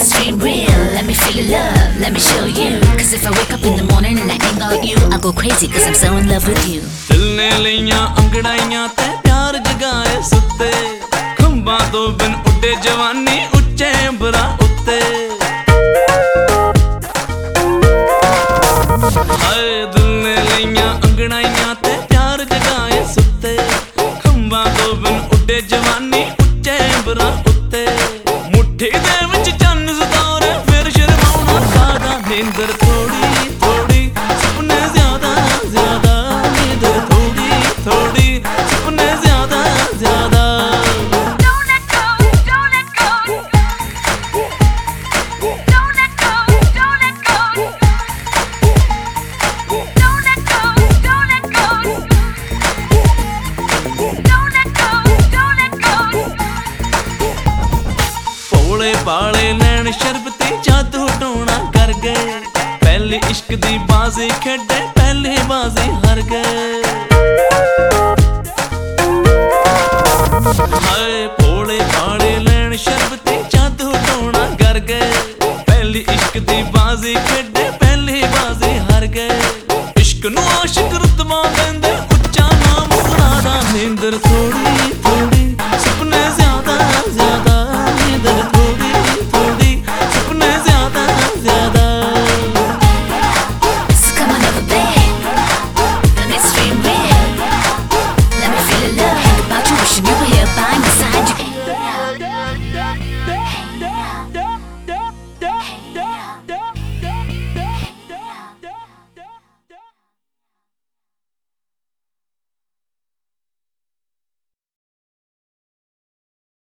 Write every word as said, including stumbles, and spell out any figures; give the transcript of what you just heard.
chemistry real. Let me feel your love, let me show you. Cause if I wake up in the morning and I ain't got you, I'll go crazy cause I'm so in love with you. दिल ने लियां अंगड़ाइयां ते प्यार जगाए सुते, खंबा तो बिन उड़े जवानी उच्चे अंबरा उत्ते। हाय दिल ने लियां अंगड़ाइयां ते प्यार जगाए सुते, खंबा तो बिन उड़े जवानी उच्चे अंबरा उत्ते। मुट्ठी दे विच चन्न सतारे फिर शर्माउणा सादा, नींदर थोड़ी थोड़ी सपने ज्यादा ज्यादा, नींदर थोड़ी थोड़ी सपने ज्यादा ज्यादा। Don't let go, don't let go. Don't let go, don't let go. Don't let go, don't let go. Don't let go, don't let go. भोले भाले नैन शरबती जादू टोना कर गए, पहले इश्क दी बाजी खेडे पहले बाजी हार गए।